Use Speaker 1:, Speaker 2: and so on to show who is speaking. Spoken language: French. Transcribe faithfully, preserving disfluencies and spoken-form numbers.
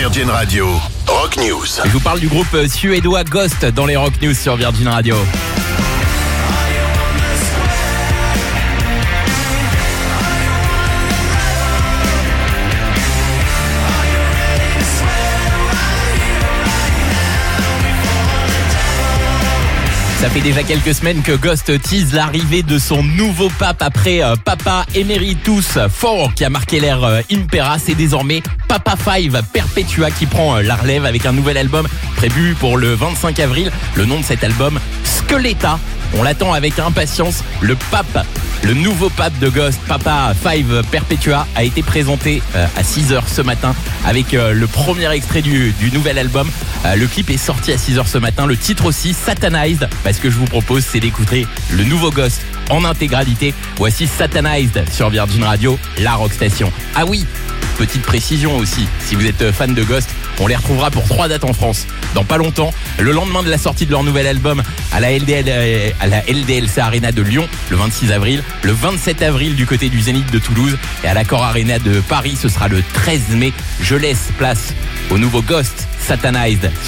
Speaker 1: Virgin Radio, Rock News.
Speaker 2: Je vous parle du groupe suédois Ghost dans les Rock News sur Virgin Radio. Ça fait déjà quelques semaines que Ghost tease l'arrivée de son nouveau pape après euh, Papa Emeritus quatre qui a marqué l'ère euh, Impera. C'est désormais Papa cinq Perpetua qui prend euh, la relève avec un nouvel album prévu pour le vingt-cinq avril. Le nom de cet album, Skeleta. On l'attend avec impatience. Le pape, le nouveau pape de Ghost, Papa cinq Perpetua, a été présenté euh, à six heures ce matin avec euh, le premier extrait du, du nouvel album. Euh, le clip est sorti à six heures ce matin. Le titre aussi, Satanized. Bah, ce que je vous propose, c'est d'écouter le nouveau Ghost en intégralité. Voici Satanized sur Virgin Radio, la rock station. Ah oui, petite précision aussi, si vous êtes fan de Ghost, on les retrouvera pour trois dates en France. Dans pas longtemps, le lendemain de la sortie de leur nouvel album à la L D L, à la L D L C Arena de Lyon, le vingt-six avril, le vingt-sept avril du côté du Zénith de Toulouse et à l'Accor Arena de Paris, ce sera le treize mai. Je laisse place au nouveau Ghost, Satanized.